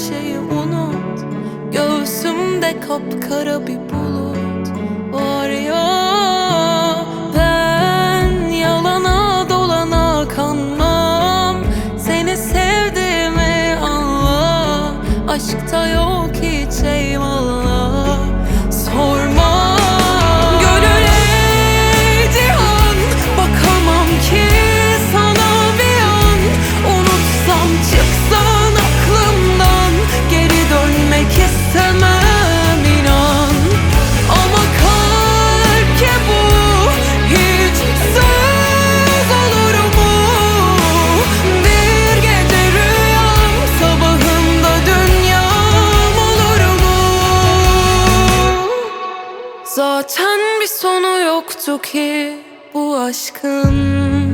şeyi unut. Göğsümde kapkara bir bulut var ya. Ben yalana dolana kanmam. Seni sevdiğimi anla. Aşkta yok hiç eyvallah. Sorma gönüle cihan, bakamam ki sana bir an. Unutsam çıksan aklımdan, geri dönmek istemem inan. Ama kalp ki bu hiç söz olur mu? Bir gece rüyam, sabahında dünyam olur mu? Zaten bir sonu yoktu ki bu aşkın.